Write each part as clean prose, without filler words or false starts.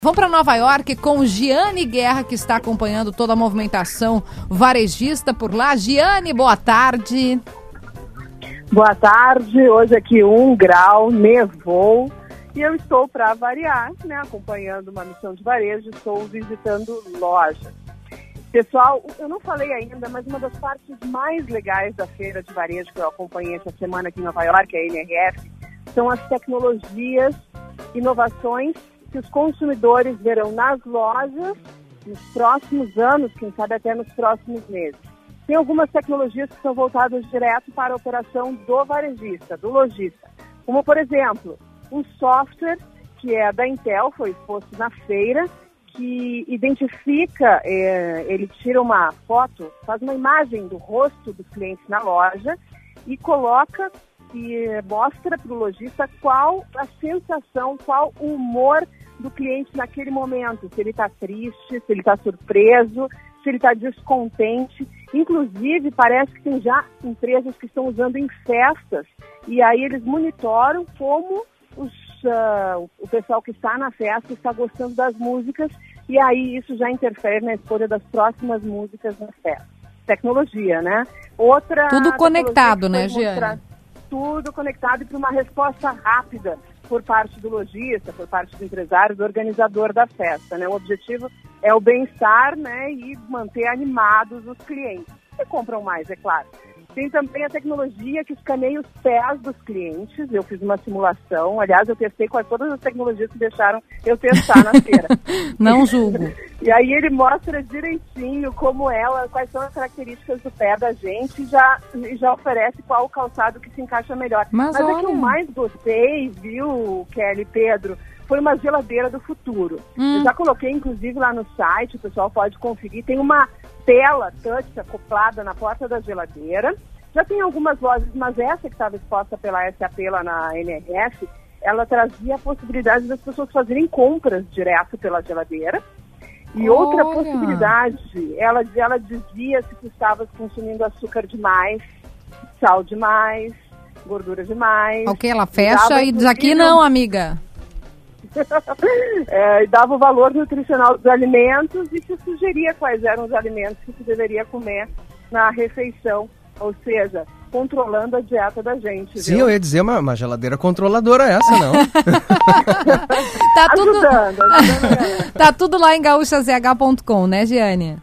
Vamos para Nova York com Giane Guerra, que está acompanhando toda a movimentação varejista por lá. Giane, boa tarde. Boa tarde, hoje aqui 1 grau, nevou e eu estou para variar, né, acompanhando uma missão de varejo, estou visitando lojas. Pessoal, eu não falei ainda, mas uma das partes mais legais da feira de varejo que eu acompanhei essa semana aqui em Nova York, a NRF, são as tecnologias, inovações que os consumidores verão nas lojas nos próximos anos, quem sabe até nos próximos meses. Tem algumas tecnologias que são voltadas direto para a operação do varejista, do lojista. Como, por exemplo, um software que é da Intel, foi exposto na feira, que identifica, ele tira uma foto, faz uma imagem do rosto do cliente na loja e coloca e mostra para o lojista qual a sensação, qual o humor do cliente naquele momento, se ele está triste, se ele está surpreso, se ele está descontente. Inclusive, parece que tem já empresas que estão usando em festas, e aí eles monitoram como o pessoal que está na festa está gostando das músicas, e aí isso já interfere na escolha das próximas músicas na festa. Tecnologia, né? Tudo conectado, né, Giane? Tudo conectado e para uma resposta rápida por parte do lojista, por parte do empresário, do organizador da festa, né? O objetivo é o bem-estar, né, e manter animados os clientes, que compram mais, é claro. Tem também a tecnologia que escaneia os pés dos clientes. Eu fiz uma simulação, aliás, eu testei quase todas as tecnologias que deixaram eu testar na feira. Não julgo. E aí ele mostra direitinho quais são as características do pé da gente e já oferece qual o calçado que se encaixa melhor. Mas a que eu mais gostei, viu, Kelly e Pedro, foi uma geladeira do futuro. Eu já coloquei, inclusive, lá no site, o pessoal pode conferir. Tem uma tela touch acoplada na porta da geladeira. Já tem algumas lojas, mas essa que estava exposta pela SAP lá na NRF, ela trazia a possibilidade das pessoas fazerem compras direto pela geladeira. E outra possibilidade, ela dizia se tu estavas consumindo açúcar demais, sal demais, gordura demais. Ok, ela fecha e diz aqui não, amiga. E dava o valor nutricional dos alimentos e te sugeria quais eram os alimentos que você deveria comer na refeição, ou seja, controlando a dieta da gente. Sim, viu? eu ia dizer uma geladeira controladora essa, não? Ajudando. Tá tudo lá em gaúchazh.com, né, Giane?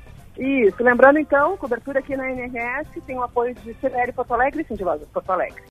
Isso, lembrando então, cobertura aqui na NRS, tem o apoio de CDL Porto Alegre e Cindy Lojas Porto Alegre.